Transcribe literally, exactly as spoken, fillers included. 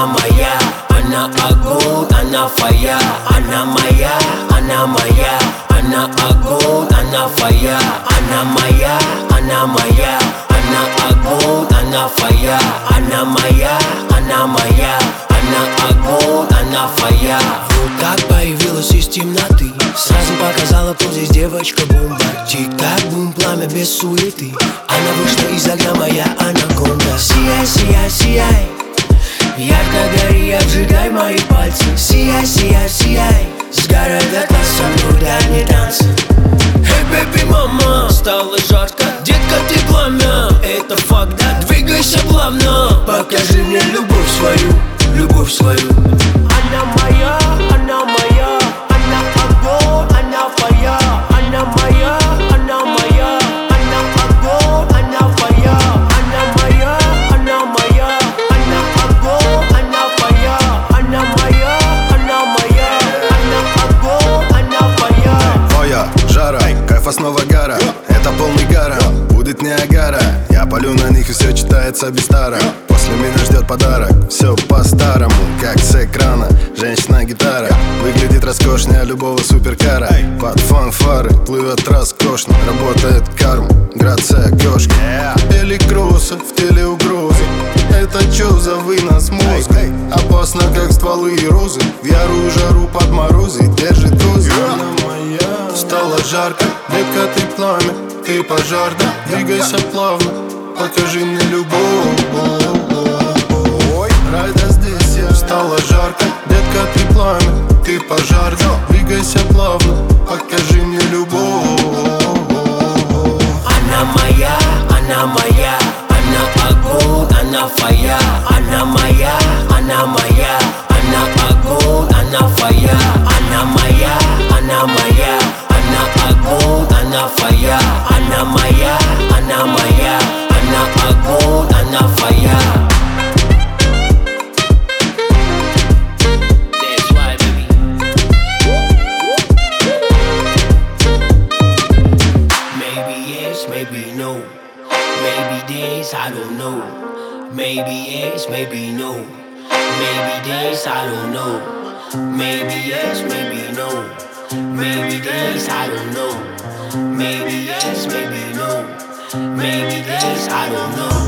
она моя. Она огонь, она фая. Она моя, она моя. Она огонь, она фая. Она моя, она моя. Она огонь, она фая. Она моя, она моя. Она огонь, она фая. Вот так появилась из темноты, сразу показала, кто здесь девочка бомба. Тик-так, бум, пламя без суеты. Она вышла из огня, моя анаконда. Сияй, сияй, сияй, ярко гори, обжигай мои пальцы. Сияй, сияй, сияй, сгорай до глаз, со мной дай мне танцы. Эй, бэби, мама, стало жарко, детка, ты пламя. Это факт, да, двигайся плавно. Покажи мне любовь свою, любовь свою. Она моя, она моя. Она огонь, она фая. Она моя, она моя. Она огонь, она фая. Она моя, она моя. Она огонь, она фая. Она моя, она моя. Она огонь, она фая. Твоя жара, кайфа снова гора. Это полный гарем, будет Ниагара. Я полю на них и все читается без стара. После меня ждет подарок, все по-старому, как с экрана. Женщина-гитара выглядит роскошнее любого суперкара. Под фанфары плывет роскошно, работает карма, грация кошки. Или кроссы, в теле угрозы. Это чё за вынос мозга? Опасно, как стволы и розы. В ярую жару под морозы держит дозы. Она моя. Стало жарко, детка, ты пламя. Ты пожар, да, двигайся плавно. Покажи мне любовь. Райда здесь я. Стало жарко, детка, ты пламя. Ты пожар, да, двигайся плавно. Покажи мне любовь. Она моя, она моя. Она огонь, она фая. Она моя, она моя. Она огонь, она фая. Она моя, она моя. Она огонь, она фая. Она моя, она моя. Она огонь, она фая. Maybe no, maybe this, I don't know. Maybe yes, maybe no. Maybe this, I don't know. Maybe yes, maybe no. Maybe this, I don't know. Maybe yes, maybe no. Maybe this, I don't know.